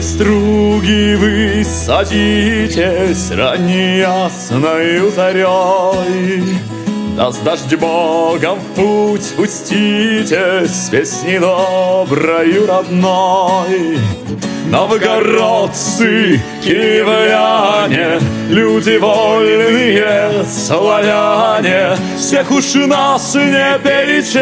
струги вы садитесь ранней ясною зарей. Да с дождь Богом в путь пуститесь с песней доброю родной. Новгородцы, киевляне, люди вольные, славяне, всех уж нас не перечесть.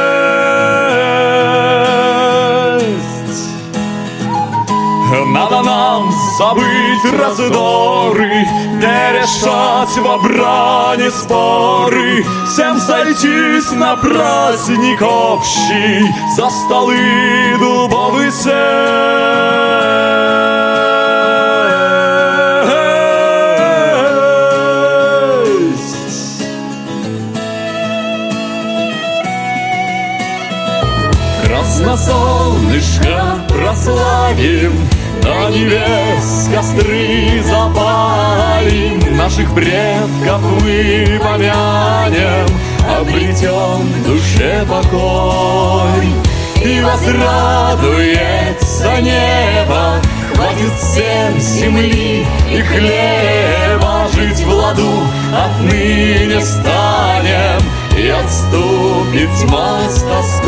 Надо нам забыть раздоры, не решать во брани споры, всем сойтись на праздник общий, за столы дубовый сесть. Красносолнышко прославим, на небес костры запалим, наших предков мы помянем, обретем душе покой. И возрадуется небо, хватит всем земли и хлеба, жить в ладу отныне станем, и отступит тьма с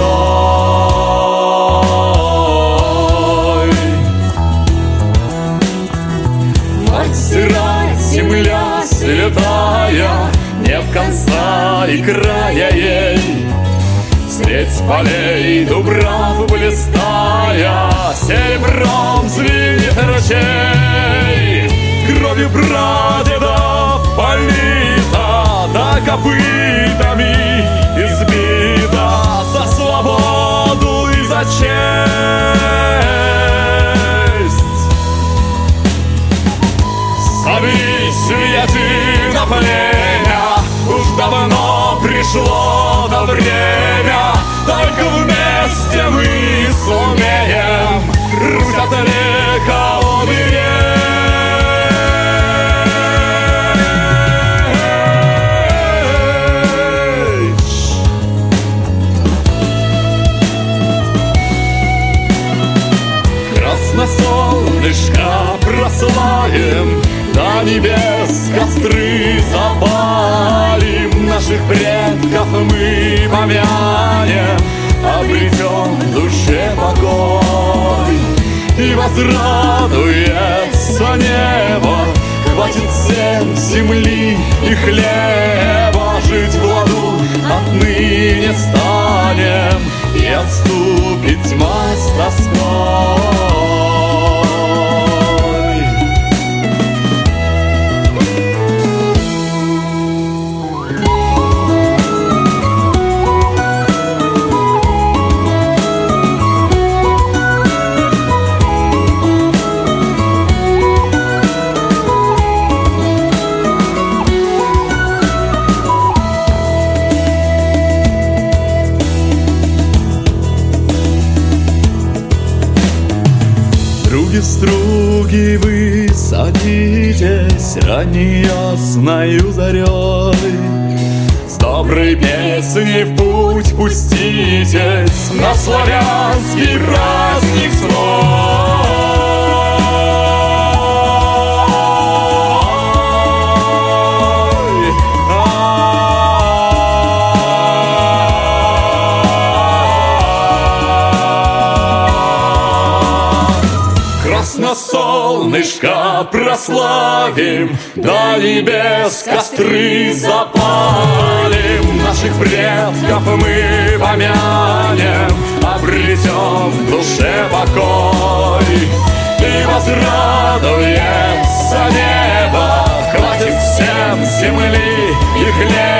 тоской. Мать сырая, земля святая, нет конца и края ей. Средь полей дубрав блистая, серебром звенит ручей. Кровью прадедов полита, да копытами избита, за свободу и за честь. Соберись, едино племя, уж давно пришло то время, только вместе мы сумеем Русь от века уберечь. Красносолнышко прославим, до небес костры запалим, наших предков мы помянем, обретем в душе покой. И возрадуется небо, хватит всем земли и хлеба, жить в ладу отныне станем, и отступит тьма с тоской. Струги вы садитесь ранней ясною зарей, с доброй песней в путь пуститесь на славянский праздник свой. Солнышко прославим, до небес костры запалим, наших предков мы помянем, обретем в душе покой. И возрадуется небо, хватит всем земли и хлеба,